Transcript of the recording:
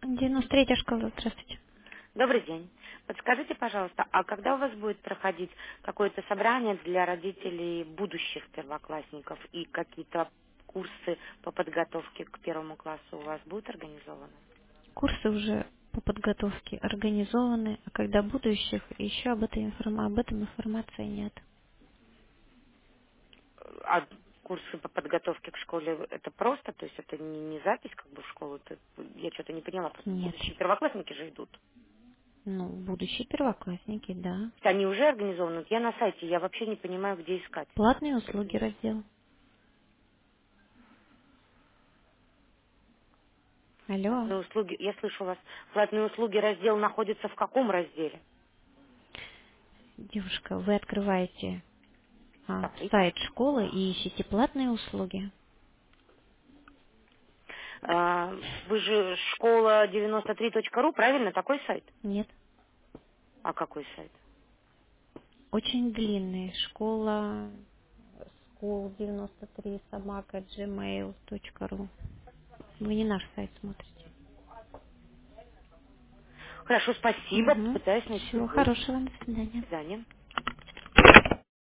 93-я школа, здравствуйте. Добрый день. Подскажите, пожалуйста, а когда у вас будет проходить какое-то собрание для родителей будущих первоклассников и какие-то курсы по подготовке к первому классу у вас будут организованы? Курсы уже по подготовке организованы, а когда будущих, еще об этом информации нет. А курсы по подготовке к школе это просто, то есть это не запись как бы в школу? Я что-то не поняла, просто Нет. будущие первоклассники же идут. Ну, будущие первоклассники, да. Они уже организованы. Вот я на сайте, я вообще не понимаю, где искать. Платные услуги раздел. Алло, Платные услуги, я слышу вас, платные услуги раздел находится в каком разделе? девушка, вы открываете Сайт. сайт школы и ищете платные услуги? Вы же школа 93.ру, правильно? Такой сайт? Нет. А какой сайт? Очень длинные. Школа school 93 собака gmail.ru. Вы не наш сайт смотрите. Хорошо, спасибо. Угу. Пытаюсь найти Всего другой. хорошего. До До свидания. свидания.